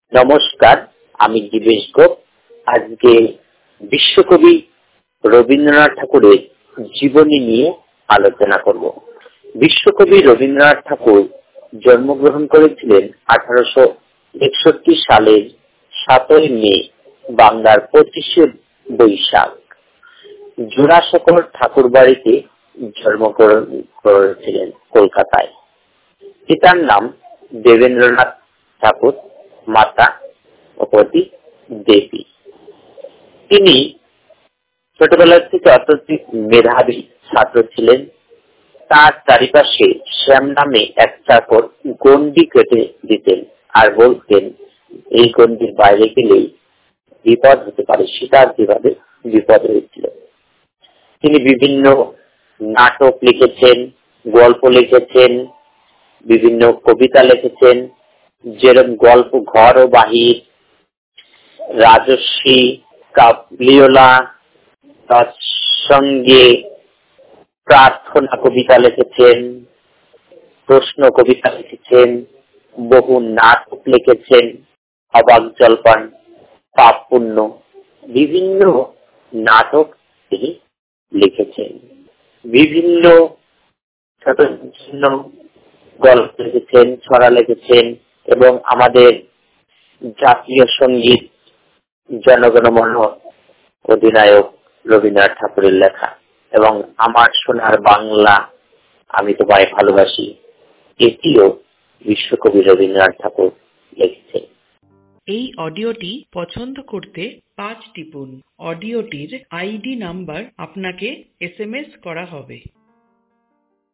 নমস্কার, আমি দিবেশ গোপ। আজকে বিশ্বকবি রবীন্দ্রনাথ ঠাকুরের জীবনী নিয়ে আলোচনা করব। বিশ্বকবি রবীন্দ্রনাথ ঠাকুর জন্মগ্রহণ করেছিলেন 1861 সালের 7 মে বাংলার 25 বৈশাখ জোড়াসাঁকোর ঠাকুর বাড়িতে জন্মগ্রহণ করেছিলেন কলকাতায়। পিতার নাম দেবেন্দ্রনাথ ঠাকুর, মাতা ভগবতী দেবী। তিনি ছোটবেলা থেকে অত্যন্ত মেধাবী ছাত্র ছিলেন। তার চারিপাশে শ্যাম নামে এক চাকর গণ্ডি কেটে দিতেন আর বলতেন, এই গণ্ডির বাইরে গেলেই বিপদ হতে পারে। সীতার যেভাবে বিপদ হয়েছিল। তিনি বিভিন্ন নাটক লিখেছেন, গল্প লিখেছেন, বিভিন্ন কবিতা লিখেছেন, যেরকম গল্প ঘর ও বাহির, রাজস্বী, কাবলিওলা, তার সঙ্গে প্রার্থনা কবিতা লিখেছেন, প্রশ্ন কবিতা লিখেছেন, বহু নাটক লিখেছেন, অবাক জল্পন, পাপ পুণ্য, বিভিন্ন নাটক তিনি লিখেছেন। বিভিন্ন ছোট গল্প লিখেছেন, ছড়া লিখেছেন এবং আমাদের জাতীয় সঙ্গীত জনগণমন অধিনায়ক রবীন্দ্রনাথ ঠাকুরের লেখা এবং আমার সোনার বাংলা আমি তোমায় ভালোবাসি, এটিও বিশ্বকবি রবীন্দ্রনাথ ঠাকুর লিখেছেন। এই অডিওটি পছন্দ করতে 5 টিপুন। অডিওটির আইডি নাম্বার আপনাকে SMS করা হবে।